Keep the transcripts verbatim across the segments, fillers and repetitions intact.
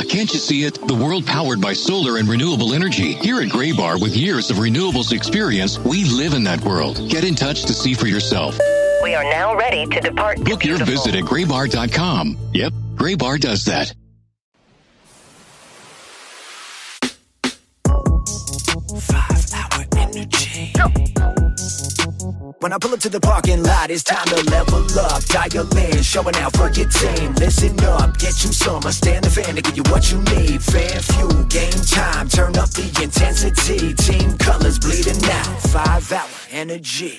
can't you see it? The world powered by solar and renewable energy. Here at Graybar, with years of renewables experience, we live in that world. Get in touch to see for yourself. We are now ready to depart. Book your visit at graybar dot com. Yep, Graybar does that. Five hour energy. Go. When I pull up to the parking lot, it's time to level up. Dial in, showing out for your team. Listen up, get you some. I stand the fan to give you what you need. Fan fuel, game time. Turn up the intensity. Team colors bleeding out. Five hour energy.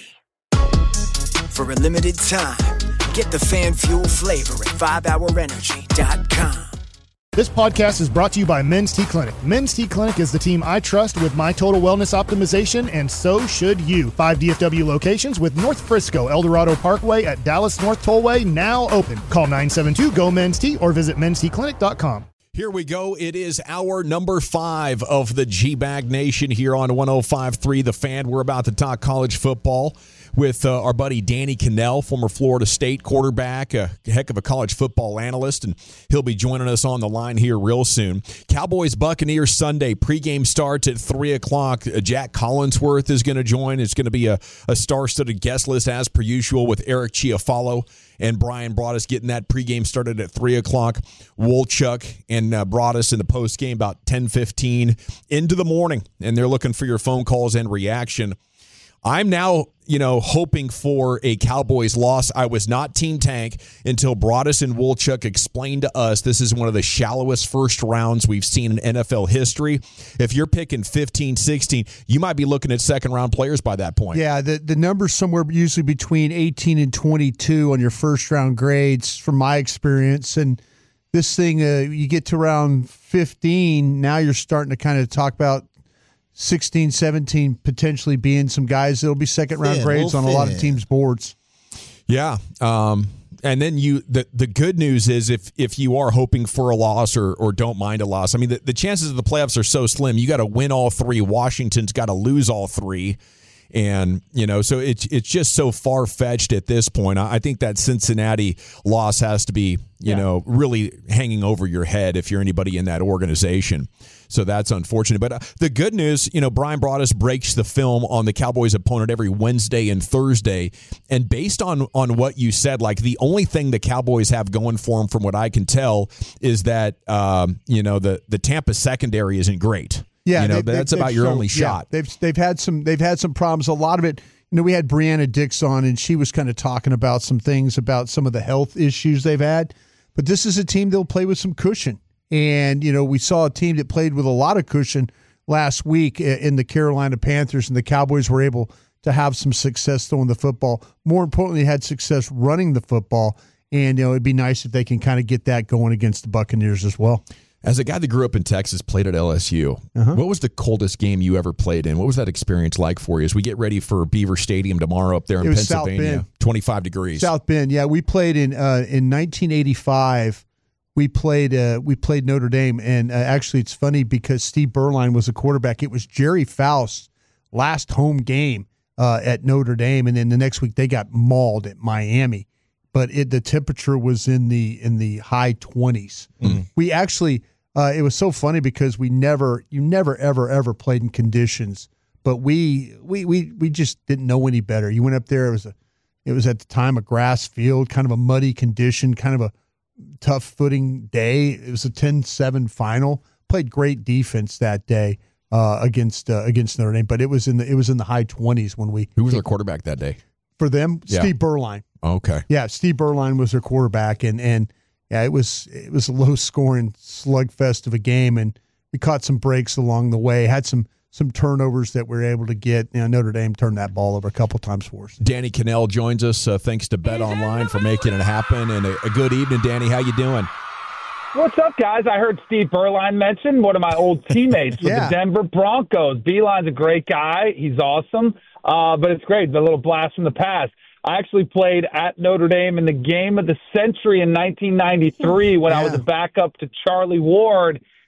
For a limited time, get the fan fuel flavor at five hour energy dot com. This podcast is brought to you by Men's T Clinic. Men's T Clinic is the team I trust with my total wellness optimization, and so should you. Five D F W locations with North Frisco, El Dorado Parkway at Dallas North Tollway now open. Call nine seven two, G O, Men's T or visit men's t clinic dot com. Here we go. It is our number five of the G-Bag Nation here on one oh five point three The Fan. We're about to talk college football with uh, our buddy Danny Kanell, former Florida State quarterback, a heck of a college football analyst, and he'll be joining us on the line here real soon. Cowboys-Buccaneers Sunday, pregame starts at three o'clock. Uh, Jack Collinsworth is going to join. It's going to be a, a star-studded guest list as per usual with Eric Chiafalo and Brian Broaddus getting that pregame started at three o'clock. Wolchuk and uh, Broaddus in the postgame about ten fifteen into the morning, and they're looking for your phone calls and reaction. I'm now, you know, hoping for a Cowboys loss. I was not Team Tank until Broaddus and Wolchuk explained to us this is one of the shallowest first rounds we've seen in N F L history. If you're picking fifteen, sixteen, you might be looking at second-round players by that point. Yeah, the, the number's somewhere usually between eighteen and twenty-two on your first-round grades from my experience. And this thing, uh, you get to around fifteen, now you're starting to kind of talk about sixteen, seventeen potentially being some guys that'll be second round Thin, grades on a lot of teams' boards. Yeah. Um, and then you the, the good news is if if you are hoping for a loss or or don't mind a loss, I mean, the, the chances of the playoffs are so slim. You got to win all three. Washington's got to lose all three. And, you know, so it's it's just so far-fetched at this point. I think that Cincinnati loss has to be, you yeah. know, really hanging over your head if you're anybody in that organization. So that's unfortunate. But uh, the good news, you know, Brian Broaddus breaks the film on the Cowboys' opponent every Wednesday and Thursday. And based on, on what you said, like the only thing the Cowboys have going for them from what I can tell is that, um, you know, the, the Tampa secondary isn't great. Yeah, you know, they, that's they've, about they've your shown, only shot. Yeah, they've they've had some they've had some problems. A lot of it, you know, we had Brianna Dix on, and she was kind of talking about some things about some of the health issues they've had. But this is a team that'll play with some cushion, and you know, we saw a team that played with a lot of cushion last week in the Carolina Panthers, and the Cowboys were able to have some success throwing the football. More importantly, had success running the football, and you know, it'd be nice if they can kind of get that going against the Buccaneers as well. As a guy that grew up in Texas, played at L S U, uh-huh. what was the coldest game you ever played in? What was that experience like for you as we get ready for Beaver Stadium tomorrow up there in Pennsylvania? twenty-five degrees. South Bend, yeah. We played in uh, in nineteen eighty-five. We played uh, we played Notre Dame, and uh, actually it's funny because Steve Berline was a quarterback. It was Jerry Faust's last home game uh, at Notre Dame, and then the next week they got mauled at Miami. But it, the temperature was in the in the high twenties. Mm. We actually. Uh, it was so funny because we never, you never, ever, ever played in conditions, but we, we, we, we just didn't know any better. You went up there, it was a, it was at the time a grass field, kind of a muddy condition, kind of a tough footing day. It was a ten seven final. Played great defense that day uh, against uh, against Notre Dame, but it was in the it was in the high twenties when we. Who was their quarterback that day? For them, yeah. Steve Berline. Okay. Yeah, Steve Berline was their quarterback, and and. Yeah, it was it was a low-scoring slugfest of a game, and we caught some breaks along the way. Had some some turnovers that we were able to get. You know, Notre Dame turned that ball over a couple times for us. Danny Kanell joins us. Uh, thanks to Bet Online for making it happen, and a, a good evening, Danny. How you doing? What's up, guys? I heard Steve Berline mention one of my old teammates with yeah. the Denver Broncos. Beeline's a great guy. He's awesome, uh, but it's great. The little blast from the past. I actually played at Notre Dame in the game of the century in nineteen ninety-three when yeah. I was a backup to Charlie Ward.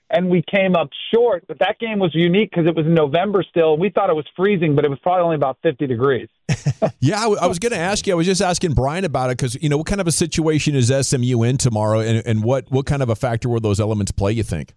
and we came up short. But that game was unique because it was in November still. We thought it was freezing, but it was probably only about fifty degrees. Yeah, I, w- I was going to ask you. I was just asking Brian about it because, you know, what kind of a situation is S M U in tomorrow, and, and what, what kind of a factor will those elements play, you think?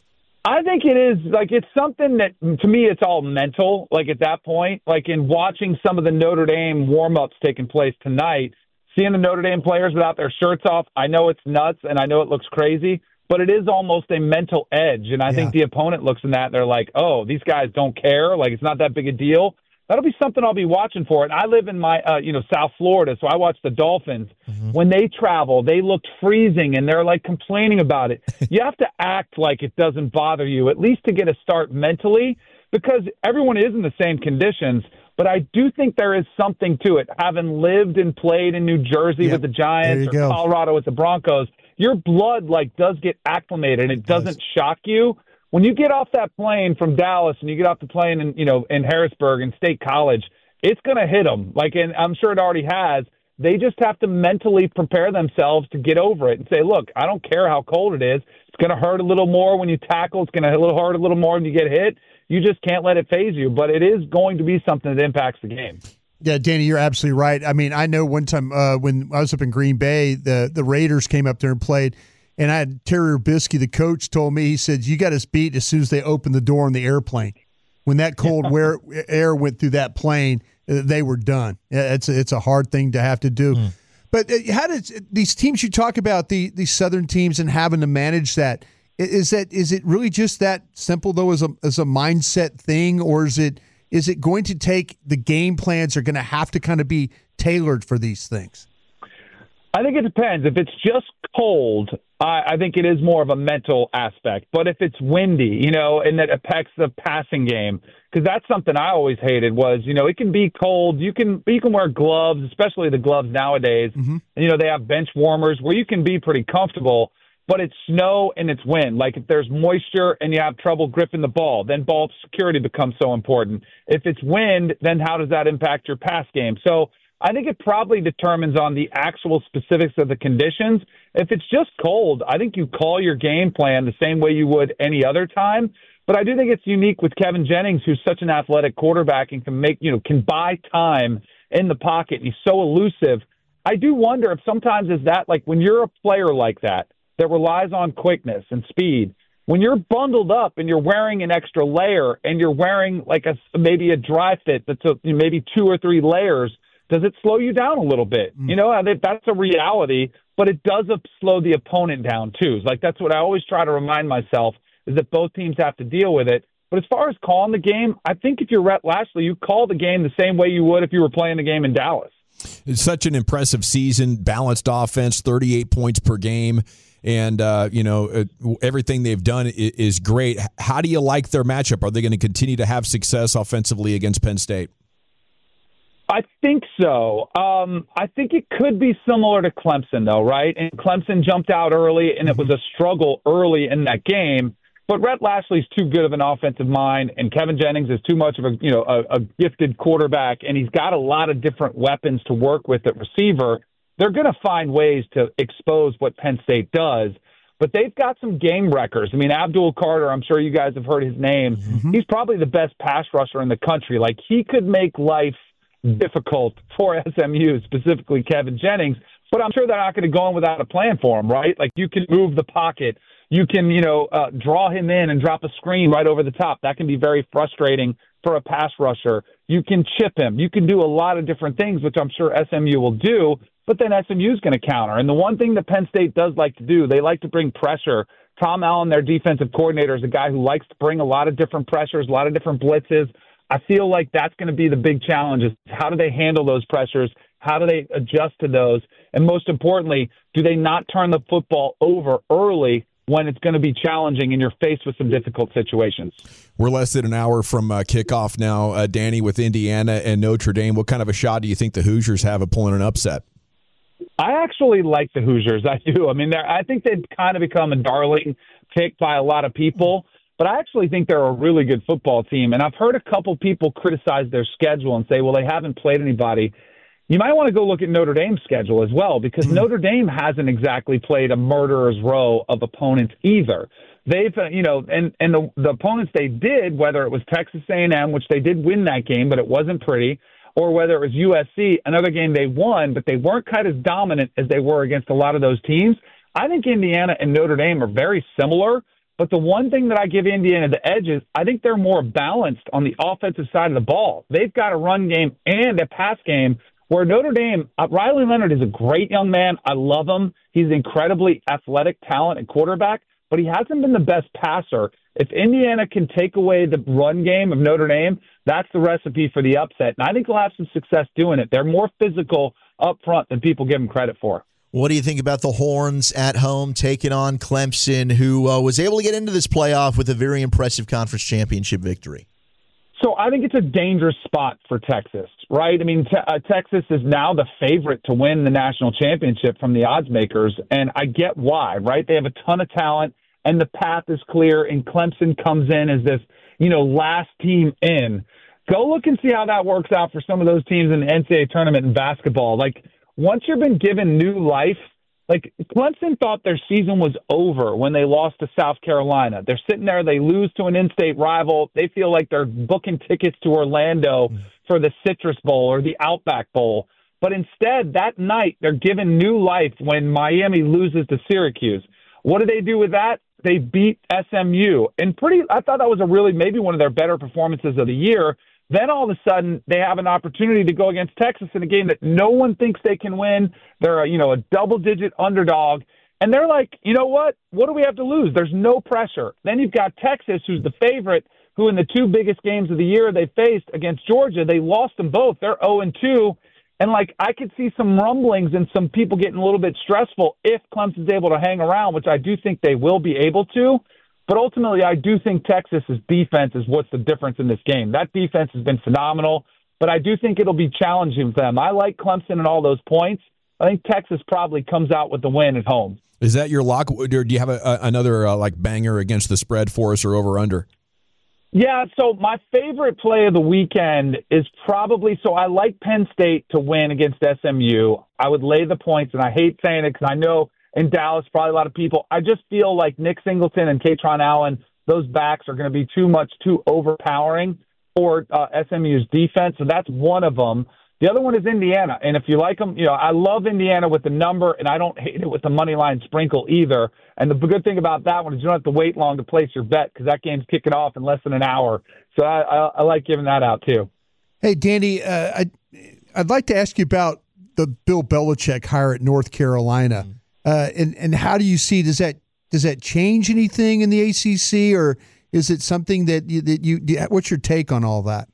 I think it is, like, it's something that, to me, it's all mental, like, at that point. Like, in watching some of the Notre Dame warm-ups taking place tonight, seeing the Notre Dame players without their shirts off, I know it's nuts, and I know it looks crazy, but it is almost a mental edge. And I yeah. think the opponent looks in that, and they're like, oh, these guys don't care. Like, it's not that big a deal. That'll be something I'll be watching for. And I live in my, uh, you know, South Florida, so I watch the Dolphins. Mm-hmm. When they travel, they look freezing, and they're, like, complaining about it. You have to act like it doesn't bother you, at least to get a start mentally, because everyone is in the same conditions. But I do think there is something to it. Having lived and played in New Jersey yep. with the Giants or go. Colorado with the Broncos, your blood, like, does get acclimated, and it, it doesn't does. shock you. When you get off that plane from Dallas and you get off the plane in, you know, in Harrisburg and State College, it's going to hit them. Like, and I'm sure it already has. They just have to mentally prepare themselves to get over it and say, look, I don't care how cold it is. It's going to hurt a little more when you tackle. It's going to hurt a little more when you get hit. You just can't let it phase you. But it is going to be something that impacts the game. Yeah, Danny, you're absolutely right. I mean, I know one time uh, when I was up in Green Bay, the, the Raiders came up there and played. And I had Terry Rubisky, the coach, told me, he said, you got us beat as soon as they opened the door on the airplane. When that cold yeah. air went through that plane, they were done. It's a, it's a hard thing to have to do. Mm. But how does these teams you talk about, the these Southern teams and having to manage that, is that is it really just that simple, though, as a as a mindset thing? Or is it is it going to take the game plans are going to have to kind of be tailored for these things? I think it depends. If it's just cold, I, I think it is more of a mental aspect. But if it's windy, you know, and that affects the passing game, because that's something I always hated was, you know, it can be cold. You can you can wear gloves, especially the gloves nowadays. Mm-hmm. And, you know, they have bench warmers where you can be pretty comfortable, but it's snow and it's wind. Like if there's moisture and you have trouble gripping the ball, then ball security becomes so important. If it's wind, then how does that impact your pass game? So I think it probably determines on the actual specifics of the conditions. If it's just cold, I think you call your game plan the same way you would any other time. But I do think it's unique with Kevin Jennings, who's such an athletic quarterback and can make, you know, can buy time in the pocket. He's so elusive. I do wonder if sometimes is that like when you're a player like that, that relies on quickness and speed, when you're bundled up and you're wearing an extra layer and you're wearing like a maybe a dry fit that's a, maybe two or three layers, does it slow you down a little bit? Mm. You know, I think that's a reality, but it does slow the opponent down too. Like that's what I always try to remind myself is that both teams have to deal with it. But as far as calling the game, I think if you're Rhett Lashlee, you call the game the same way you would if you were playing the game in Dallas. It's such an impressive season, balanced offense, thirty-eight points per game. And, uh, you know, uh, everything they've done is, is great. How do you like their matchup? Are they going to continue to have success offensively against Penn State? I think so. Um, I think it could be similar to Clemson, though, right? And Clemson jumped out early, and it was a struggle early in that game. But Rhett Lashlee's too good of an offensive mind, and Kevin Jennings is too much of a you know a, a gifted quarterback, and he's got a lot of different weapons to work with at receiver. They're going to find ways to expose what Penn State does. But they've got some game wreckers. I mean, Abdul Carter, I'm sure you guys have heard his name. Mm-hmm. He's probably the best pass rusher in the country. Like, he could make life difficult for S M U, specifically Kevin Jennings, but I'm sure they're not going to go in without a plan for him, right? Like you can move the pocket, you can, you know, uh, draw him in and drop a screen right over the top. That can be very frustrating for a pass rusher. You can chip him. You can do a lot of different things, which I'm sure S M U will do, but then S M U is going to counter. And the one thing that Penn State does like to do, they like to bring pressure. Tom Allen, their defensive coordinator, is a guy who likes to bring a lot of different pressures, a lot of different blitzes. I feel like that's going to be the big challenge is how do they handle those pressures? How do they adjust to those? And most importantly, do they not turn the football over early when it's going to be challenging and you're faced with some difficult situations? We're less than an hour from uh, kickoff now, uh, Danny, with Indiana and Notre Dame. What kind of a shot do you think the Hoosiers have of pulling an upset? I actually like the Hoosiers. I do. I mean, I think they've kind of become a darling pick by a lot of people. But I actually think they're a really good football team. And I've heard a couple people criticize their schedule and say, well, they haven't played anybody. you might want to go look at Notre Dame's schedule as well, because mm-hmm. Notre Dame hasn't exactly played a murderer's row of opponents either. They've, uh, you know, and, and the, the opponents they did, whether it was Texas A and M, which they did win that game, but it wasn't pretty, or whether it was U S C, another game they won, but they weren't quite as dominant as they were against a lot of those teams. I think Indiana and Notre Dame are very similar, but the one thing that I give Indiana the edge is I think they're more balanced on the offensive side of the ball. They've got a run game and a pass game, where Notre Dame, uh, Riley Leonard is a great young man. I love him. He's an incredibly athletic talent and quarterback, but he hasn't been the best passer. If Indiana can take away the run game of Notre Dame, that's the recipe for the upset. And I think they'll have some success doing it. They're more physical up front than people give them credit for. What do you think about the Horns at home taking on Clemson, who uh, was able to get into this playoff with a very impressive conference championship victory? So I think it's a dangerous spot for Texas, right? I mean, te- uh, Texas is now the favorite to win the national championship from the odds makers, and I get why, right? They have a ton of talent, and the path is clear, and Clemson comes in as this, you know, last team in. Go look and see how that works out for some of those teams in the N C double A tournament in basketball. Like, once you've been given new life, like Clemson thought their season was over when they lost to South Carolina. They're sitting there, they lose to an in-state rival. They feel like they're booking tickets to Orlando for the Citrus Bowl or the Outback Bowl. But instead, that night, they're given new life when Miami loses to Syracuse. What do they do with that? They beat S M U. And pretty, I thought that was a really maybe one of their better performances of the year. Then all of a sudden, they have an opportunity to go against Texas in a game that no one thinks they can win. They're a, you know, a double-digit underdog. And they're like, you know what? What do we have to lose? There's no pressure. Then you've got Texas, who's the favorite, who in the two biggest games of the year they faced against Georgia, they lost them both. They're oh and two. And, like, I could see some rumblings and some people getting a little bit stressful if Clemson's able to hang around, which I do think they will be able to. But ultimately, I do think Texas's defense is what's the difference in this game. That defense has been phenomenal, but I do think it'll be challenging for them. I like Clemson and all those points. I think Texas probably comes out with the win at home. Is that your lock, or do you have a, a, another uh, like banger against the spread for us or over under? Yeah, so my favorite play of the weekend is probably, so I like Penn State to win against S M U. I would lay the points, and I hate saying it because I know in Dallas, probably a lot of people. I just feel like Nick Singleton and Katron Allen, those backs are going to be too much, too overpowering for uh, S M U's defense. So that's one of them. The other one is Indiana. And if you like them, you know, I love Indiana with the number, and I don't hate it with the money line sprinkle either. And the good thing about that one is you don't have to wait long to place your bet because that game's kicking off in less than an hour. So I, I, I like giving that out too. Hey, Danny, uh, I, I'd like to ask you about the Bill Belichick hire at North Carolina. Mm-hmm. Uh, and and how do you see, does that does that change anything in the A C C, or is it something that you, that you what's your take on all that?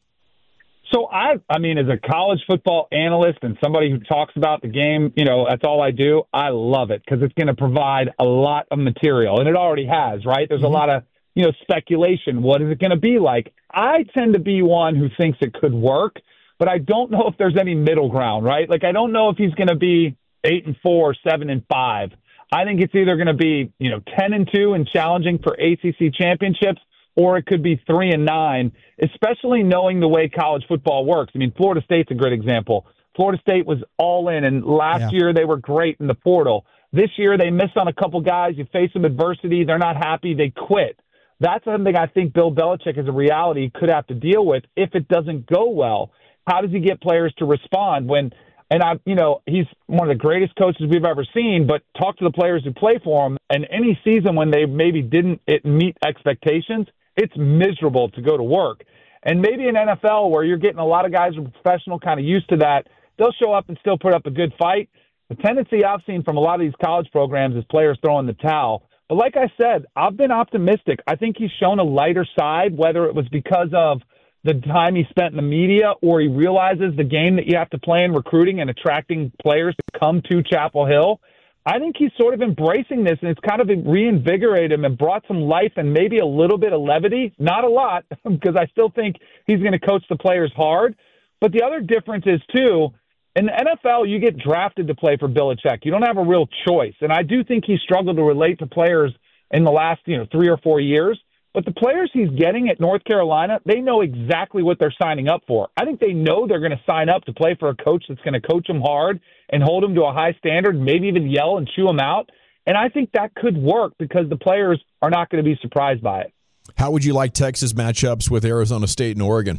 So I I mean, as a college football analyst and somebody who talks about the game, you know, that's all I do. I love it because it's going to provide a lot of material, and it already has, right? There's mm-hmm. a lot of, you know, speculation. What is it going to be like? I tend to be one who thinks it could work, but I don't know if there's any middle ground, right? Like, I don't know if he's going to be eight and four, seven and five. I think it's either going to be, you know, ten and two and challenging for A C C championships, or it could be three and nine, especially knowing the way college football works. I mean, Florida State's a great example. Florida State was all in, and last yeah. year they were great in the portal. This year they missed on a couple guys. You face some adversity. They're not happy. They quit. That's something I think Bill Belichick as a reality could have to deal with if it doesn't go well. How does he get players to respond when – and, I, you know, he's one of the greatest coaches we've ever seen, but talk to the players who play for him, and any season when they maybe didn't it meet expectations, it's miserable to go to work. And maybe in N F L where you're getting a lot of guys who are professional kind of used to that, they'll show up and still put up a good fight. The tendency I've seen from a lot of these college programs is players throwing the towel. But like I said, I've been optimistic. I think he's shown a lighter side, whether it was because of the time he spent in the media, or he realizes the game that you have to play in recruiting and attracting players to come to Chapel Hill. I think he's sort of embracing this, and it's kind of reinvigorated him and brought some life and maybe a little bit of levity. Not a lot, because I still think he's going to coach the players hard. But the other difference is, too, in the N F L, you get drafted to play for Belichick. You don't have a real choice. And I do think he struggled to relate to players in the last, you know, three or four years. But the players he's getting at North Carolina, they know exactly what they're signing up for. I think they know they're going to sign up to play for a coach that's going to coach them hard and hold them to a high standard, maybe even yell and chew them out. And I think that could work because the players are not going to be surprised by it. How would you like Texas matchups with Arizona State and Oregon?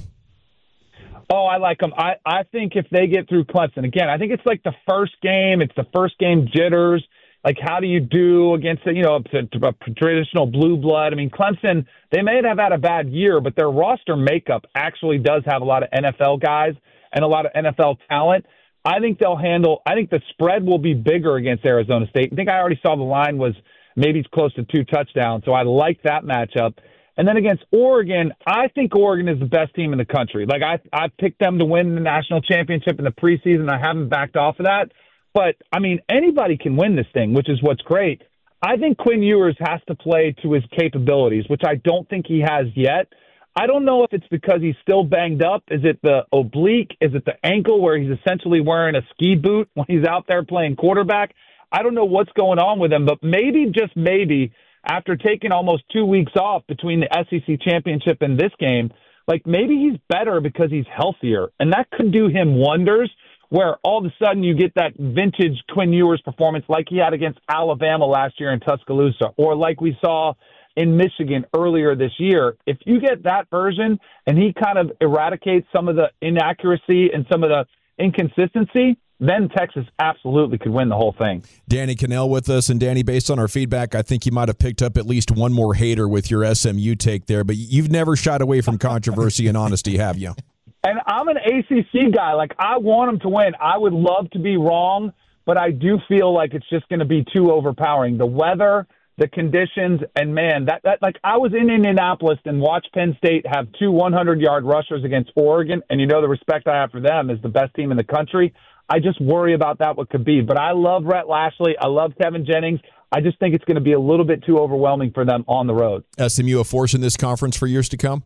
Oh, I like them. I, I think if they get through Clemson, again, I think it's like the first game. It's the first game jitters. Like, how do you do against, you know, a, a traditional blue blood? I mean, Clemson, they may have had a bad year, but their roster makeup actually does have a lot of N F L guys and a lot of N F L talent. I think they'll handle – I think the spread will be bigger against Arizona State. I think I already saw the line was maybe close to two touchdowns, so I like that matchup. And then against Oregon, I think Oregon is the best team in the country. Like, I I picked them to win the national championship in the preseason. I haven't backed off of that. But, I mean, anybody can win this thing, which is what's great. I think Quinn Ewers has to play to his capabilities, which I don't think he has yet. I don't know if it's because he's still banged up. Is it the oblique? Is it the ankle where he's essentially wearing a ski boot when he's out there playing quarterback? I don't know what's going on with him, but maybe, just maybe, after taking almost two weeks off between the S E C championship and this game, like maybe he's better because he's healthier. And that could do him wonders, where all of a sudden you get that vintage Quinn Ewers performance like he had against Alabama last year in Tuscaloosa, or like we saw in Michigan earlier this year. If you get that version and he kind of eradicates some of the inaccuracy and some of the inconsistency, then Texas absolutely could win the whole thing. Danny Kanell with us. And Danny, based on our feedback, I think you might have picked up at least one more hater with your S M U take there, but you've never shied away from controversy and honesty, have you? And I'm an A C C guy. Like, I want them to win. I would love to be wrong, but I do feel like it's just going to be too overpowering. The weather, the conditions, and man, that, that like I was in Indianapolis and watched Penn State have two hundred-yard rushers against Oregon, and you know the respect I have for them as the best team in the country. I just worry about that what could be. But I love Rhett Lashley. I love Kevin Jennings. I just think it's going to be a little bit too overwhelming for them on the road. S M U a force in this conference for years to come?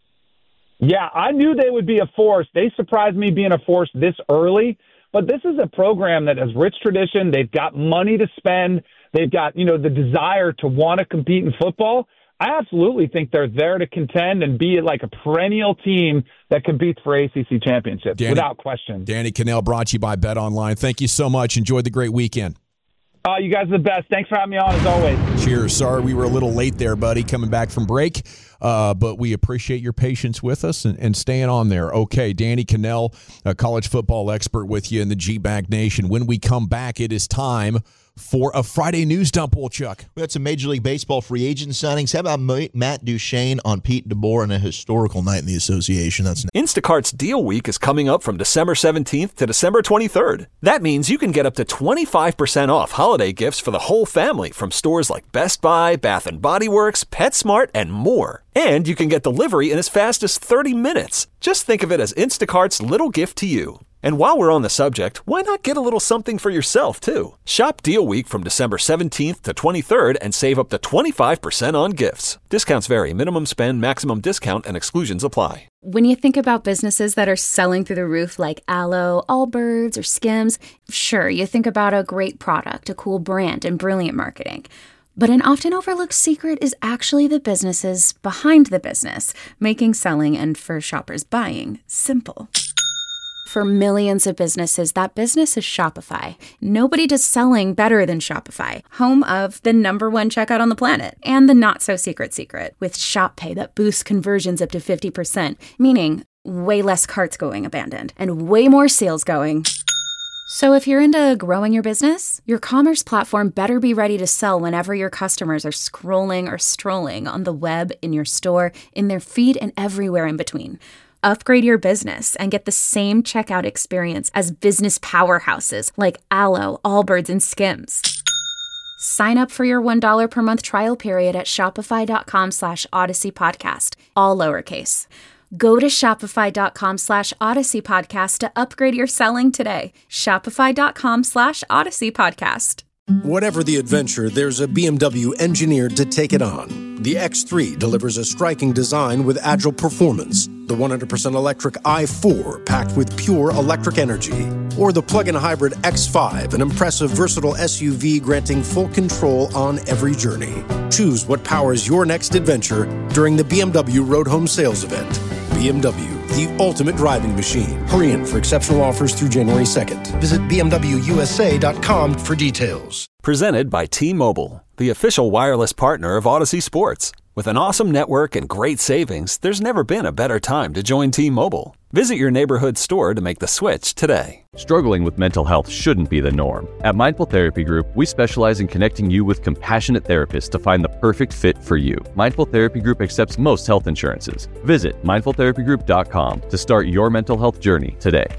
Yeah, I knew they would be a force. They surprised me being a force this early. But this is a program that has rich tradition. They've got money to spend. They've got, you know, the desire to want to compete in football. I absolutely think they're there to contend and be like a perennial team that competes for A C C championships, Danny, without question. Danny Kanell, brought to you by Bet Online. Thank you so much. Enjoy the great weekend. Uh, you guys are the best. Thanks for having me on, as always. Cheers. Sorry we were a little late there, buddy, coming back from break. Uh, but we appreciate your patience with us and, and staying on there. Okay, Danny Kanell, a college football expert with you in the G-Bag Nation. When we come back, it is time for a Friday news dump, Chuck. We got some Major League Baseball free agent signings. How about Matt Duchene on Pete DeBoer and a historical night in the association? That's Instacart's Deal Week is coming up from December seventeenth to December twenty-third. That means you can get up to twenty-five percent off holiday gifts for the whole family from stores like Best Buy, Bath and Body Works, PetSmart, and more. And you can get delivery in as fast as thirty minutes. Just think of it as Instacart's little gift to you. And while we're on the subject, why not get a little something for yourself, too? Shop Deal Week from December seventeenth to twenty-third and save up to twenty-five percent on gifts. Discounts vary. Minimum spend, maximum discount, and exclusions apply. When you think about businesses that are selling through the roof like Aloe, Allbirds, or Skims, sure, you think about a great product, a cool brand, and brilliant marketing. But an often overlooked secret is actually the businesses behind the business, making selling and for shoppers buying simple. For millions of businesses, that business is Shopify. Nobody does selling better than Shopify, home of the number one checkout on the planet, and the not-so-secret secret, with Shop Pay that boosts conversions up to fifty percent, meaning way less carts going abandoned, and way more sales going. So if you're into growing your business, your commerce platform better be ready to sell whenever your customers are scrolling or strolling on the web, in your store, in their feed, and everywhere in between. Upgrade your business and get the same checkout experience as business powerhouses like Aloe, Allbirds, and Skims. Sign up for your one dollar per month trial period at shopify.com slash Odyssey Podcast, all lowercase. Go to shopify.com slash Odyssey Podcast to upgrade your selling today. Shopify.com slash Odyssey Podcast. Whatever the adventure, there's a B M W engineered to take it on. The X three delivers a striking design with agile performance, the one hundred percent electric i four packed with pure electric energy, or the plug-in hybrid X five, an impressive, versatile S U V granting full control on every journey. Choose what powers your next adventure during the B M W Road Home Sales Event. B M W, the ultimate driving machine. Hurry in for exceptional offers through January second. Visit b m w u s a dot com for details. Presented by T-Mobile, the official wireless partner of Odyssey Sports. With an awesome network and great savings, there's never been a better time to join T-Mobile. Visit your neighborhood store to make the switch today. Struggling with mental health shouldn't be the norm. At Mindful Therapy Group, we specialize in connecting you with compassionate therapists to find the perfect fit for you. Mindful Therapy Group accepts most health insurances. Visit mindful therapy group dot com to start your mental health journey today.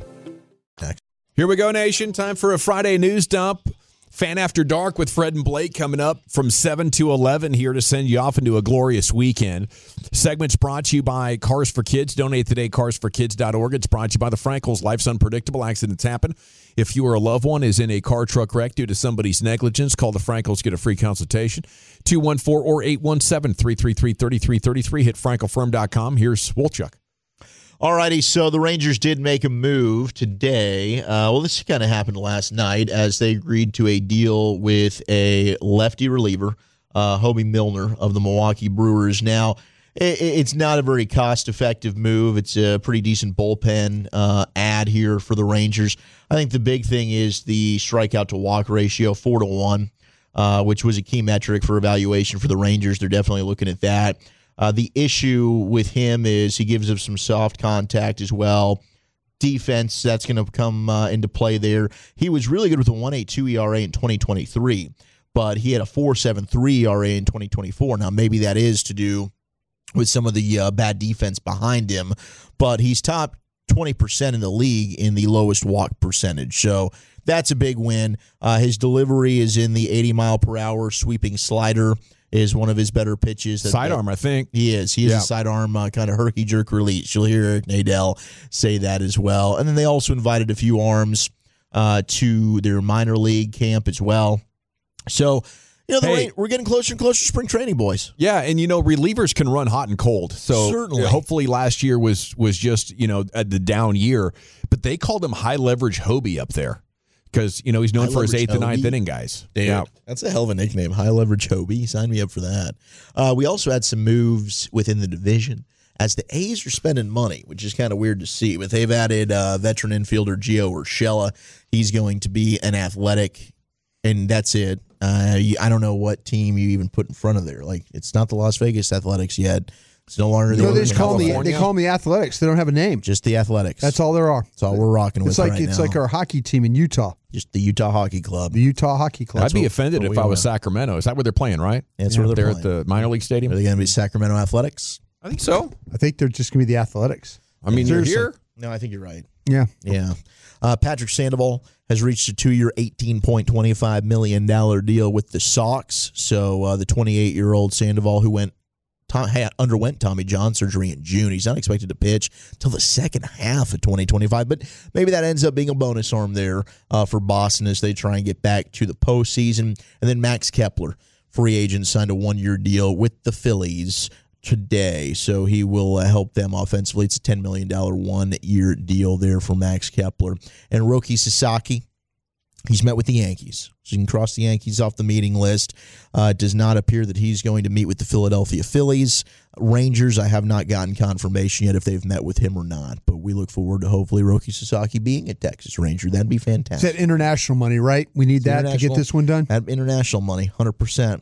Here we go, Nation. Time for a Friday news dump. Fan After Dark with Fred and Blake coming up from seven to eleven here to send you off into a glorious weekend. Segments brought to you by Cars for Kids. Donate today, cars for kids dot org. It's brought to you by the Frankels. Life's unpredictable. Accidents happen. If you or a loved one is in a car truck wreck due to somebody's negligence, call the Frankels. Get a free consultation. two one four or eight one seven, three three three, three three three three. Hit frankel firm dot com. Here's Wolchuk. All righty, so the Rangers did make a move today. Uh, well, this kind of happened last night as they agreed to a deal with a lefty reliever, uh, Hobie Milner of the Milwaukee Brewers. Now, it, it's not a very cost-effective move. It's a pretty decent bullpen uh, ad here for the Rangers. I think the big thing is the strikeout-to-walk ratio, four to one, uh, which was a key metric for evaluation for the Rangers. They're definitely looking at that. Uh, the issue with him is he gives up some soft contact as well. Defense, that's going to come uh, into play there. He was really good with a one point eight two E R A in twenty twenty-three, but he had a four point seven three E R A in twenty twenty-four. Now, maybe that is to do with some of the uh, bad defense behind him, but he's top twenty percent in the league in the lowest walk percentage. So that's a big win. Uh, his delivery is in the eighty mile per hour sweeping slider. Is one of his better pitches. That, sidearm, that, I think. He is. He is yeah. a sidearm uh, kind of herky-jerk release. You'll hear Eric Nadel say that as well. And then they also invited a few arms uh, to their minor league camp as well. So, you know, the hey, we're getting closer and closer to spring training, boys. Yeah, and, you know, relievers can run hot and cold. So certainly. Hopefully last year was was just, you know, a, the down year. But they called him high-leverage Hobie up there. Because, you know, he's known high for his eighth Hobie. and ninth inning guys. Dude, yeah. That's a hell of a nickname, High Leverage Hobie. Sign me up for that. Uh, we also had some moves within the division as the A's are spending money, which is kind of weird to see. But they've added uh, veteran infielder Gio Urshela. He's going to be an Athletic, and that's it. Uh, I don't know what team you even put in front of there. Like, it's not the Las Vegas Athletics yet. It's no longer the. No, they just call them the, they call them the Athletics. They don't have a name. Just the Athletics. That's all there are. That's all we're rocking it's with like, right it's now. like our hockey team in Utah. Just the Utah Hockey Club. The Utah Hockey Club. I'd be offended if I was Sacramento. Is that where they're playing, right? That's yeah, where they're, they're playing. At the minor league stadium. Are they going to be Sacramento Athletics? I think so. I think they're just going to be the Athletics. I mean, Seriously. you're here. No, I think you're right. Yeah. Yeah. Uh, Patrick Sandoval has reached a two-year, eighteen point two five million dollars deal with the Sox. So uh, the twenty-eight-year-old Sandoval who went Tom, had, underwent Tommy John surgery in June. He's not expected to pitch until the second half of twenty twenty-five, but maybe that ends up being a bonus arm there uh, for Boston as they try and get back to the postseason. And then Max Kepler, free agent, signed a one-year deal with the Phillies today, so he will uh, help them offensively. It's a ten million dollars one-year deal there for Max Kepler. And Roki Sasaki, he's met with the Yankees, so you can cross the Yankees off the meeting list. Uh, it does not appear that he's going to meet with the Philadelphia Phillies. Rangers, I have not gotten confirmation yet if they've met with him or not, but we look forward to hopefully Roki Sasaki being a Texas Ranger. That'd be fantastic. Is that international money, right? We need that to get this one done? International money, one hundred percent.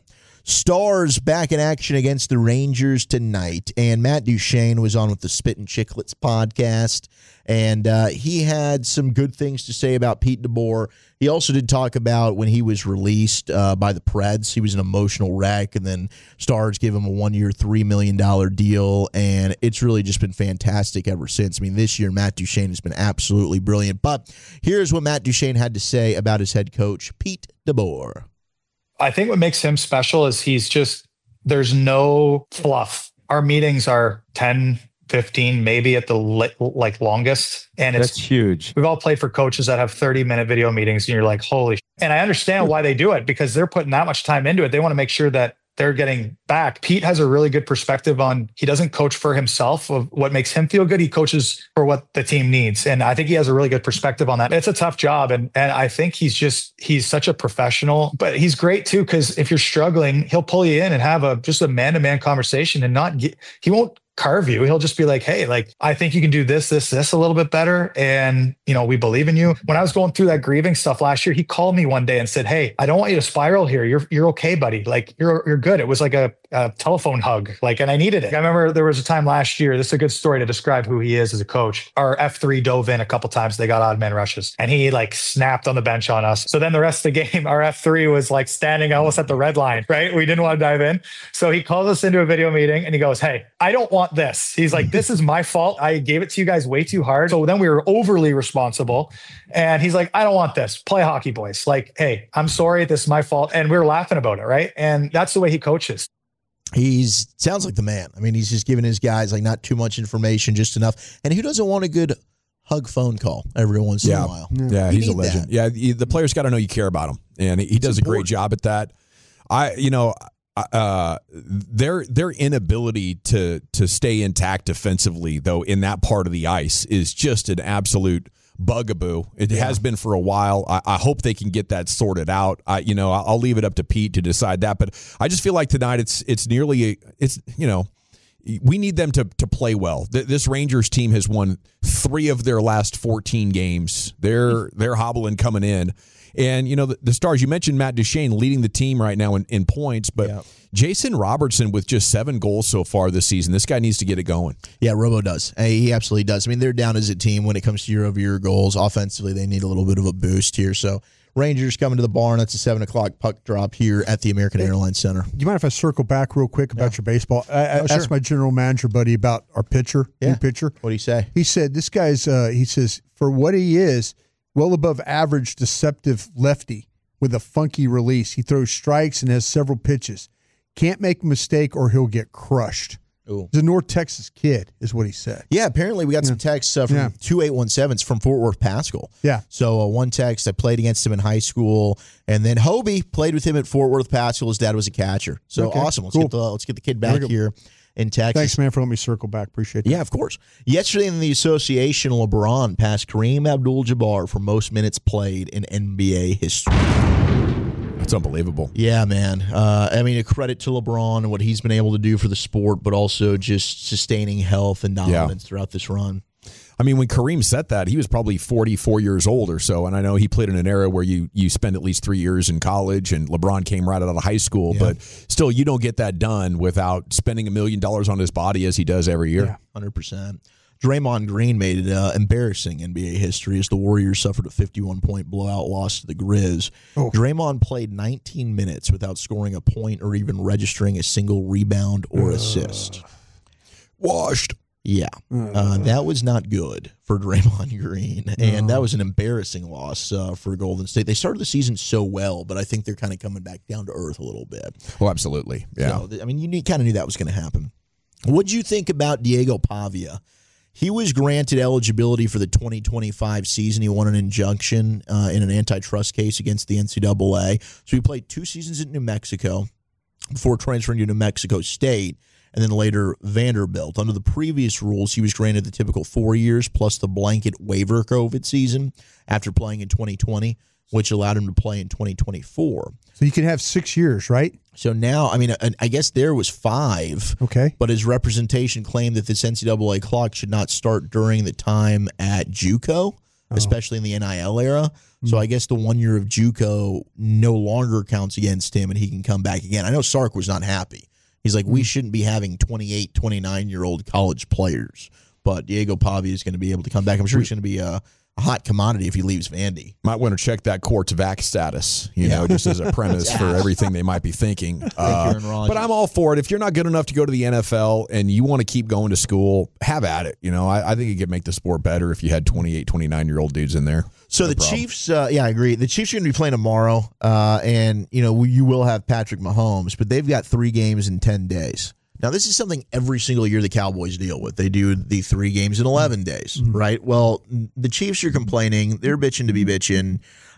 Stars back in action against the Rangers tonight, and Matt Duchene was on with the Spit and Chicklets podcast, and uh, he had some good things to say about Pete DeBoer. He also did talk about when he was released uh, by the Preds. He was an emotional wreck, and then Stars gave him a one-year, three million dollars deal, and it's really just been fantastic ever since. I mean, this year, Matt Duchene has been absolutely brilliant, but here's what Matt Duchene had to say about his head coach, Pete DeBoer. I think what makes him special is he's just, there's no fluff. Our meetings are ten, fifteen, maybe at the like longest. And it's That's huge. We've all played for coaches that have thirty minute video meetings and you're like, holy. And I understand why they do it because they're putting that much time into it. They want to make sure that they're getting back. Pete has a really good perspective on, he doesn't coach for himself of what makes him feel good. He coaches for what the team needs. And I think he has a really good perspective on that. It's a tough job. And, and I think he's just, he's such a professional, but he's great too. Cause if you're struggling, he'll pull you in and have a, just a man-to-man conversation and not get, he won't carve you. He'll just be like, hey, like, I think you can do this, this, this a little bit better. And, you know, we believe in you. When I was going through that grieving stuff last year, he called me one day and said, hey, I don't want you to spiral here. You're, you're okay, buddy. Like you're, you're good. It was like a, a telephone hug. Like, and I needed it. I remember there was a time last year, this is a good story to describe who he is as a coach. Our F three dove in a couple times. They got odd man rushes and he like snapped on the bench on us. So then the rest of the game, our F three was like standing almost at the red line, right? We didn't want to dive in. So he calls us into a video meeting and he goes, hey, I don't want this. He's like, this is my fault. I gave it to you guys way too hard. So then we were overly responsible. And he's like, I don't want this. Play hockey, boys. Like, hey, I'm sorry. This is my fault. And we were laughing about it, right? And that's the way he coaches. He's sounds like the man. I mean, he's just giving his guys like not too much information, just enough. And who doesn't want a good hug phone call every once yeah. in a while? Yeah, yeah he's a legend. That. Yeah, he, the players got to know you care about him, and he, he does a great job at that. I, you know, uh, their their inability to to stay intact defensively, though, in that part of the ice is just an absolute bugaboo. It yeah. has been for a while. I, I hope they can get that sorted out. I, you know, I'll leave it up to Pete to decide that. But I just feel like tonight it's it's nearly a, it's you know we need them to to play well. This Rangers team has won three of their last fourteen games. They're they're hobbling coming in. And, you know, the, the Stars, you mentioned Matt Duchene leading the team right now in, in points, but yeah. Jason Robertson with just seven goals so far this season. This guy needs to get it going. Yeah, Robo does. He absolutely does. I mean, they're down as a team when it comes to year-over-year goals. Offensively, they need a little bit of a boost here. So Rangers coming to the barn. That's a seven o'clock puck drop here at the American hey, Airlines Center. Do you mind if I circle back real quick about yeah. your baseball? I, I oh, asked sure. my general manager buddy about our pitcher, yeah. new pitcher. What did he say? He said, this guy's, uh, he says, for what he is, well above average deceptive lefty with a funky release. He throws strikes and has several pitches. Can't make a mistake or he'll get crushed. Ooh. He's a North Texas kid, is what he said. Yeah, apparently we got yeah. some texts uh, from yeah. two eight one sevens from Fort Worth Pascal. Yeah. So uh, one text, I played against him in high school, and then Hobie played with him at Fort Worth Pascal. His dad was a catcher. So okay. awesome. Let's, cool. get the, let's get the kid back here in Texas. Thanks, man, for letting me circle back. Appreciate that. Yeah, of course. Yesterday in the association, LeBron passed Kareem Abdul-Jabbar for most minutes played in N B A history. That's unbelievable. Yeah, man. Uh, I mean, a credit to LeBron and what he's been able to do for the sport, but also just sustaining health and dominance yeah. throughout this run. I mean, when Kareem set that, he was probably forty-four years old or so, and I know he played in an era where you you spend at least three years in college, and LeBron came right out of high school, yeah. but still, you don't get that done without spending a million dollars on his body as he does every year. Yeah, one hundred percent. Draymond Green made it uh, embarrassing N B A history as the Warriors suffered a fifty-one point blowout loss to the Grizz. Oh. Draymond played nineteen minutes without scoring a point or even registering a single rebound or uh. assist. Washed. Yeah, uh, that was not good for Draymond Green, and no. that was an embarrassing loss uh, for Golden State. They started the season so well, but I think they're kind of coming back down to earth a little bit. Well, absolutely, yeah. So, I mean, you kind of knew that was going to happen. What'd you think about Diego Pavia? He was granted eligibility for the twenty twenty-five season. He won an injunction uh, in an antitrust case against the N C double A. So he played two seasons at New Mexico before transferring to New Mexico State, and then later Vanderbilt. Under the previous rules, he was granted the typical four years plus the blanket waiver COVID season after playing in twenty twenty, which allowed him to play in twenty twenty-four. So you can have six years, right? So now, I mean, I guess there was five. Okay. But his representation claimed that this N C double A clock should not start during the time at JUCO, oh. especially in the N I L era. Mm. So I guess the one year of JUCO no longer counts against him, and he can come back again. I know Sark was not happy. He's like, we shouldn't be having twenty-eight, twenty-nine-year-old college players. But Diego Pavia is going to be able to come back. I'm sure he's going to be a, a hot commodity if he leaves Vandy. Might want to check that court's vac status, you know, just as a premise yeah. for everything they might be thinking. Uh, but I'm all for it. If you're not good enough to go to the N F L and you want to keep going to school, have at it. You know, I, I think it could make the sport better if you had twenty-eight, twenty-nine-year-old dudes in there. So no the problem. Chiefs, uh, yeah, I agree. The Chiefs are going to be playing tomorrow, uh, and, you know, you will have Patrick Mahomes, but they've got three games in ten days. Now, this is something every single year the Cowboys deal with. They do the three games in eleven days, mm-hmm. right? Well, the Chiefs are complaining. They're bitching to be bitching.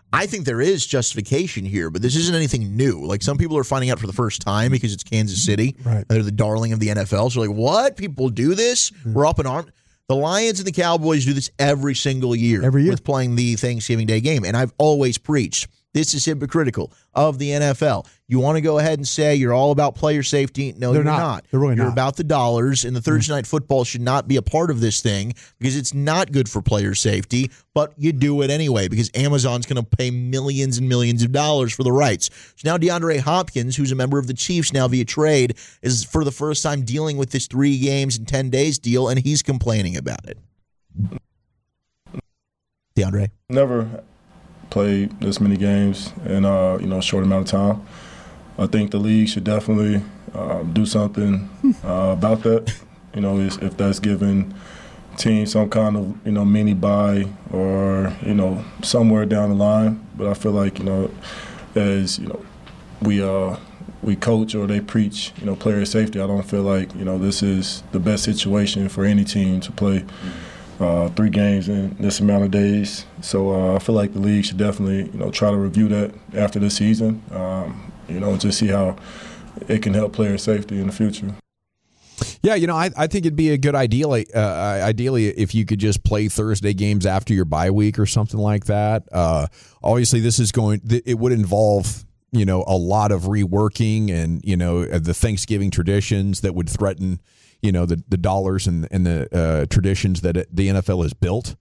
I think there is justification here, but this isn't anything new. Like, some people are finding out for the first time because it's Kansas City. Right. They're the darling of the N F L. So, like, what? People do this? Mm-hmm. We're up in arms. The Lions and the Cowboys do this every single year. Every year. With playing the Thanksgiving Day game. And I've always preached, this is hypocritical of the N F L. You want to go ahead and say you're all about player safety? No, They're you're not. not. They're really you're not. about the dollars, and the Thursday night football should not be a part of this thing because it's not good for player safety, but you do it anyway because Amazon's going to pay millions and millions of dollars for the rights. So now DeAndre Hopkins, who's a member of the Chiefs now via trade, is for the first time dealing with this three games in ten days deal, and he's complaining about it. DeAndre? Never played this many games in uh, you know a short amount of time. I think the league should definitely uh, do something uh, about that. You know, if that's giving teams some kind of you know mini bye or you know somewhere down the line. But I feel like you know as you know we uh we coach or they preach you know player safety. I don't feel like you know this is the best situation for any team to play. Uh, three games in this amount of days. So uh, I feel like the league should definitely, you know, try to review that after the season, um, you know, just see how it can help player safety in the future. Yeah, you know, I, I think it'd be a good idea, uh, ideally, if you could just play Thursday games after your bye week or something like that. Uh, obviously, this is going, it would involve, you know, a lot of reworking and, you know, the Thanksgiving traditions that would threaten, you know, the, the dollars and, and the uh, traditions that it, the N F L has built.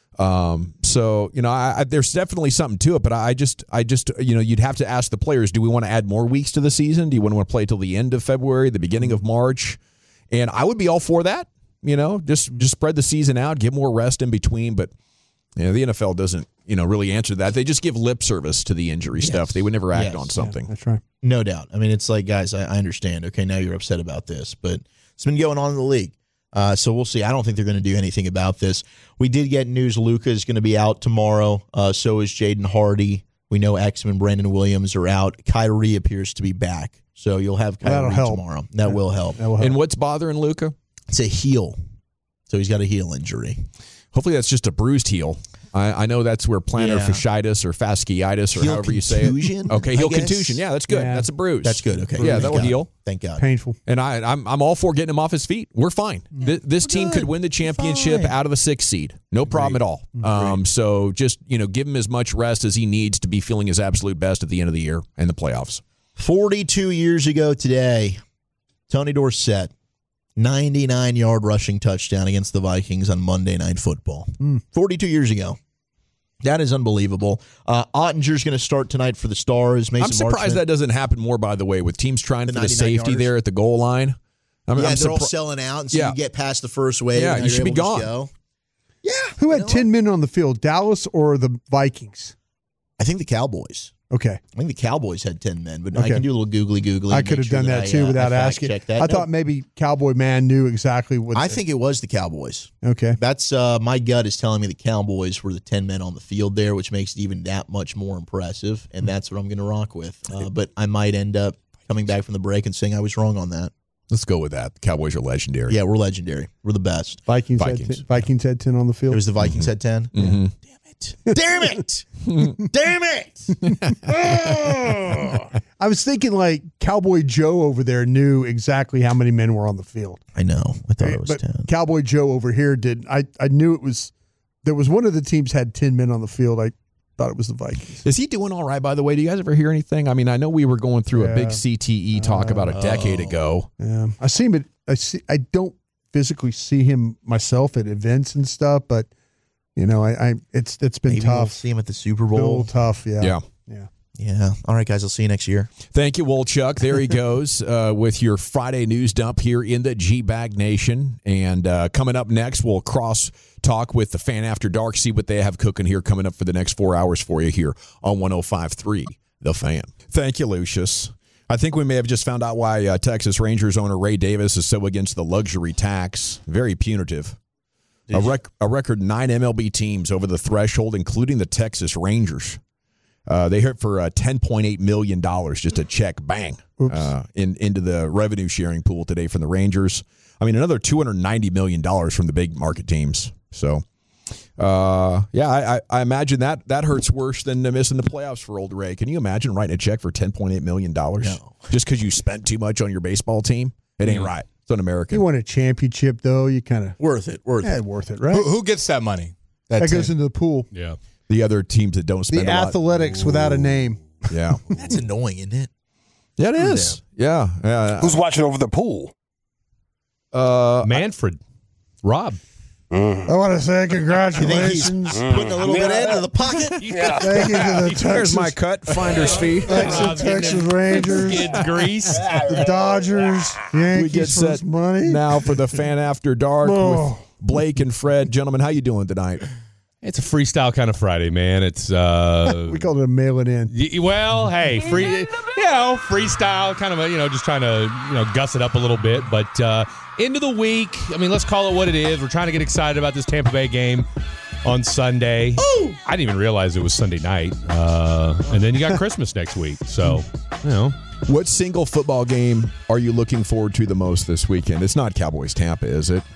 Um, so, you know, I, I, there's definitely something to it, but I just, I just, you know, you'd have to ask the players, do we want to add more weeks to the season? Do you want to play till the end of February, the beginning of March? And I would be all for that, you know, just, just spread the season out, get more rest in between. But, you know, the N F L doesn't, you know, really answer that. They just give lip service to the injury yes. stuff. They would never act yes. on something. Yeah, that's right. No doubt. I mean, it's like, guys, I, I understand. Okay, now you're upset about this, but it's been going on in the league. Uh, so we'll see. I don't think they're going to do anything about this. We did get news Luka is going to be out tomorrow. Uh, so is Jaden Hardy. We know Exum and Brandon Williams are out. Kyrie appears to be back. So you'll have Kyrie tomorrow. That, will help. that will help. And what's bothering Luka? It's a heel. So he's got a heel injury. Hopefully that's just a bruised heel. I, I know that's where plantar yeah. fasciitis or fasciitis or heel however contusion, you say it. Okay, heel contusion. Yeah, that's good. Yeah. That's a bruise. That's good. Okay. Yeah, that will heal. Thank God. Painful. And I, I'm I'm all for getting him off his feet. We're fine. Yeah. Th- this We're team good. could win the championship Fine. out of the sixth seed. No problem Great. at all. Um, so just, you know, give him as much rest as he needs to be feeling his absolute best at the end of the year and the playoffs. forty-two years ago today, Tony Dorsett, ninety-nine-yard rushing touchdown against the Vikings on Monday Night Football. Mm. forty-two years ago. That is unbelievable. Uh, Ottinger's going to start tonight for the Stars. Mason I'm surprised Marchment. that doesn't happen more, by the way, with teams trying the for the safety yards. there at the goal line. I'm, yeah, I'm they're surpri- all selling out, and so yeah. you get past the first wave. Yeah, and you should be gone. Go. Yeah. Who had ten men on the field, Dallas or the Vikings? I think the Cowboys. Okay. I think the Cowboys had ten men, but okay. I can do a little googly googly. I could have sure done that, that too I, without uh, I asking. that. I no. thought maybe Cowboy Man knew exactly what. I the, think it was the Cowboys. Okay. That's uh, my gut is telling me the Cowboys were the ten men on the field there, which makes it even that much more impressive, and that's what I'm going to rock with. Uh, but I might end up coming back from the break and saying I was wrong on that. Let's go with that. The Cowboys are legendary. Yeah, we're legendary. We're the best. Vikings, Vikings. Had, ten, Vikings had ten on the field. It was the Vikings mm-hmm. had ten? Mm-hmm. Damn it. Damn it. oh. I was thinking like Cowboy Joe over there knew exactly how many men were on the field. I know. I thought it was but ten. Cowboy Joe over here did. I, I knew it was, there was one of the teams had ten men on the field. I thought it was the Vikings. Is he doing all right, by the way? Do you guys ever hear anything? I mean, I know we were going through yeah. a big C T E talk uh, about a decade oh. ago. Yeah. I see him at, I see, I don't physically see him myself at events and stuff, but you know, I, I it's it's been Maybe tough. We'll see him at the Super Bowl. Still tough, yeah. Yeah. Yeah. Yeah. All right, guys. I'll see you next year. Thank you, Wolchuk. There he goes uh, with your Friday news dump here in the G-Bag Nation. And uh, coming up next, we'll cross talk with the Fan After Dark, see what they have cooking here coming up for the next four hours for you here on one oh five point three The Fan. Thank you, Lucius. I think we may have just found out why uh, Texas Rangers owner Ray Davis is so against the luxury tax. Very punitive. A, rec- a record nine M L B teams over the threshold, including the Texas Rangers. Uh, they hit for uh, ten point eight million dollars, just a check, bang, uh, in, into the revenue sharing pool today from the Rangers. I mean, another two hundred ninety million dollars from the big market teams. So Uh, yeah, I, I, I imagine that that hurts worse than missing the playoffs for old Ray. Can you imagine writing a check for ten point eight million dollars No. just because you spent too much on your baseball team? It ain't right. It's un-American. You won a championship, though. You kind of worth it. Worth yeah, it. Worth it, right? Who, who gets that money? That, that goes team? into the pool. Yeah. The other teams that don't spend the a lot. athletics Ooh. Without a name. Yeah. That's annoying, isn't it? Yeah, it is. Yeah. yeah. Who's watching over the pool? Uh, Manfred. Rob. Mm. I want to say congratulations. Putting a little bit into the pocket. Yeah. Thank you to the Here's Texas. my cut, finder's fee. Thanks to Texas Rangers. Grease. The Dodgers. Yankees We get for set money. now for the Fan After Dark Oh. with Blake and Fred. Gentlemen, how you doing tonight? It's a freestyle kind of Friday, man. It's uh we called it a mail it in. y- well, hey, free you know, freestyle kind of a, you know, just trying to, you know, guss it up a little bit, but uh into the week, I mean, let's call it what it is. We're trying to get excited about this Tampa Bay game on Sunday. Ooh. I didn't even realize it was Sunday night. Uh and then you got Christmas next week. So, you know, What single football game are you looking forward to the most this weekend? It's not Cowboys Tampa, is it?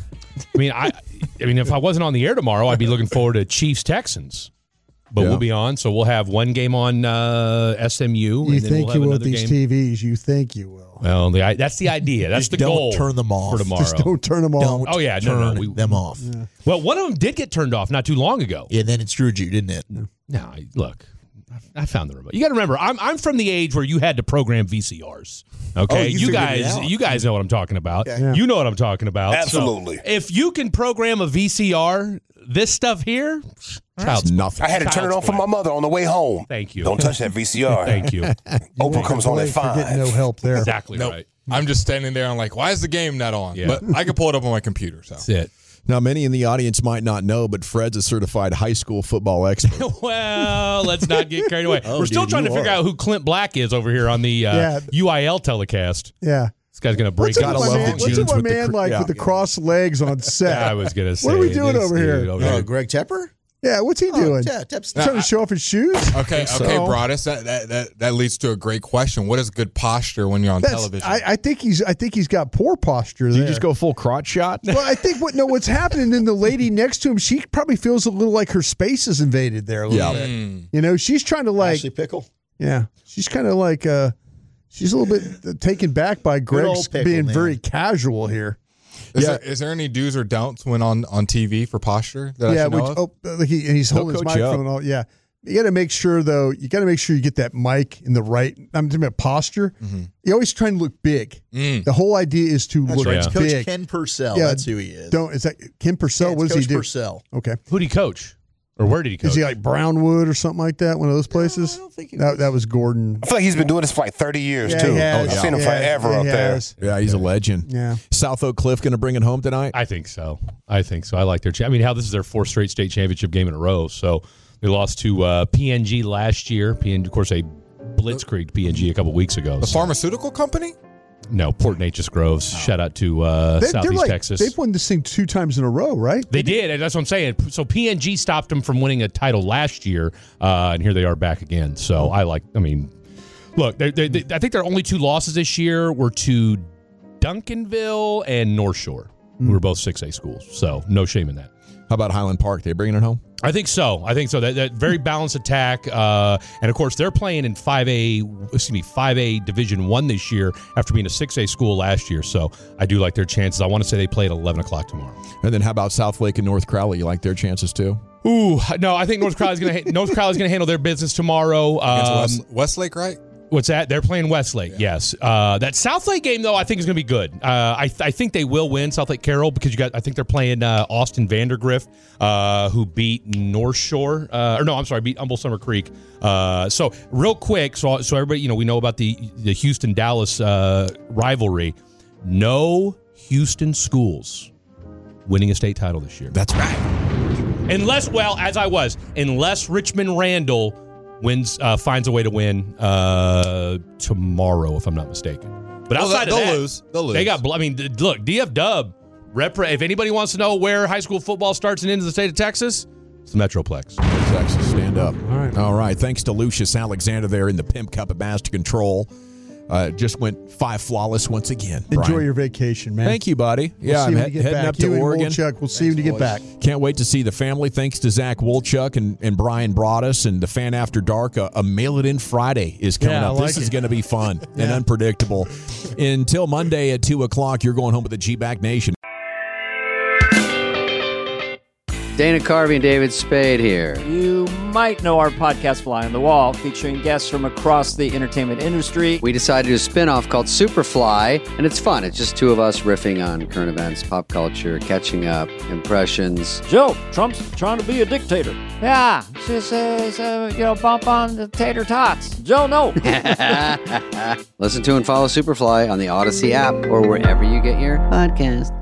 I mean, I I mean, if I wasn't on the air tomorrow, I'd be looking forward to Chiefs Texans. But Yeah. we'll be on, so we'll have one game on uh, S M U. You and then think we'll you have will with another these game. T Vs. You think you will. Well, the, that's the idea. That's Just the don't goal. turn them off. for tomorrow. Just don't turn them off. Don't Oh yeah, no, turn no, we, them off. Yeah. Well, one of them did get turned off not too long ago. Yeah, and then it screwed you, didn't it? No, I- look, I- I found the remote. You got to remember, I'm I'm from the age where you had to program V C Rs. Okay, Oh, you you, figured it guys, out. you guys know what I'm talking about. Okay. Yeah. You know what I'm talking about. So Absolutely. if you can program a V C R, this stuff here, child's Nothing. I had to turn it Child's on for play. my mother on the way home. Thank you. Don't touch that V C R. Thank you. Oprah comes on at Blake, you're getting no five. help there. Exactly Nope. right. I'm just standing there. I'm like, why is the game not on? Yeah. But I can pull it up on my computer. So That's it. Now, many in the audience might not know, but Fred's a certified high school football expert. Well, let's not get carried away. Oh, We're still dude, trying to you figure are. out who Clint Black is over here on the uh, Yeah. U I L telecast. Yeah. This guy's going to break What's out up, a my love man, the what's jeans up, my with the man cr- like yeah. with the crossed legs on set? I was going to say. What are we doing this over here? dude over Oh, here. Greg Tepper? Yeah, what's he doing? Oh, Tep- Tep's Trying to show off his shoes? okay, So- okay, Broadus. That, that that that leads to a great question. What is good posture when you're on That's- television? I, I think he's. I think he's got poor posture Did there. you just go full crotch shot? Well, I think what no, what's happening? Then the lady next to him, she probably feels a little like her space is invaded there. A little Yeah. bit. Mm. You know, she's trying to like. Ashley Pickle. Yeah, she's kind of like. uh She's a little bit taken back by Greg's old Pickle, being man. very casual here. Is, Yeah. there, is there any do's or don'ts when on, on T V for posture that I yeah, should know which, of? oh, like he, and he's He'll holding his coach you microphone. up. And all, yeah, you got to make sure though. You got to make sure you get that mic in the right. I'm talking about posture. Mm-hmm. You're always trying to look big. Mm. The whole idea is to That's look right. Yeah. It's Coach big. Ken Purcell. Yeah, That's who he is. Don't is that Kim Purcell? Yeah, what it's does he Coach do? Purcell. Okay, Who did he coach? Or where did he coach? is he like Brownwood or something like that? One of those places. I don't think he that was. that was Gordon. I feel like he's been doing this for like thirty years, Yeah, too. he has. I've seen him Yeah, forever yeah, up he there. has. Yeah, he's a legend. Yeah. South Oak Cliff going to bring it home tonight? I think so. I think so. I like their. Cha- I mean, how this is their fourth straight state championship game in a row. So they lost to uh, P N G last year. P N G, of course, they blitzkrieged P N G a couple weeks ago. The So- pharmaceutical company? no, Port Neches Groves. Shout out to uh, They, Southeast they're like, Texas. They've won this thing two times in a row, right? They did, and that's what I'm saying. So P N G stopped them from winning a title last year, uh, and here they are back again. So I like. I mean, look, they, they, they, I think their only two losses this year were to Duncanville and North Shore, who were both six A schools. So no shame in that. How about Highland Park? They bringing it home? I think so. I think so. That, that very balanced attack, uh, and of course they're playing in five A. Excuse me, five A Division One this year after being a six A school last year. So I do like their chances. I want to say they play at eleven o'clock tomorrow. And then how about South Lake and North Crowley? You like their chances too? Ooh, no, I think North Crowley's going to North Crowley's going to handle their business tomorrow. Against Um, West, Westlake, right? What's that? They're playing Westlake, yes. Uh, that Southlake game, though, I think is going to be good. Uh, I, th- I think they will win Southlake Carroll because you got. I think they're playing uh, Austin Vandergrift, uh, who beat North Shore. Uh, or no, I'm sorry, beat Humble Summer Creek. Uh, so real quick, so so everybody, you know, we know about the the Houston Dallas uh, rivalry. No Houston schools winning a state title this year. That's right. Unless, well, as I was, unless Richmond Randall wins, uh, finds a way to win uh, tomorrow, if I'm not mistaken. But Well, outside they'll of that, lose. They'll lose. They got. I mean, th- look, D F W. Rep- if anybody wants to know where high school football starts and ends in the state of Texas, it's the Metroplex. Texas, stand up. All right. All right. Thanks to Lucius Alexander there in the Pimp Cup at Master Control. Uh, just went five flawless once again. Enjoy Brian. your vacation, man. Thank you, buddy. We'll Yeah, see I'm when he- you get heading back. up to You and Oregon. Wolchuk, we'll see when you get back. Can't wait to see the family. Thanks to Zach Wolchuk and, and Brian Broaddus and the Fan After Dark. A, a Mail It In Friday is coming Yeah, I up. like This is it. going to be fun and unpredictable. Until Monday at two o'clock, you're going home with the G-Bag Nation. Dana Carvey and David Spade here. You might know our podcast Fly on the Wall, featuring guests from across the entertainment industry. We decided to do a spin-off called Superfly, and it's fun. It's just two of us riffing on current events, pop culture, catching up, impressions. Joe, Trump's trying to be a dictator. Yeah, just uh, so, you know, bump on the tater tots. Joe, no. Listen to and follow Superfly on the Odyssey app or wherever you get your podcast.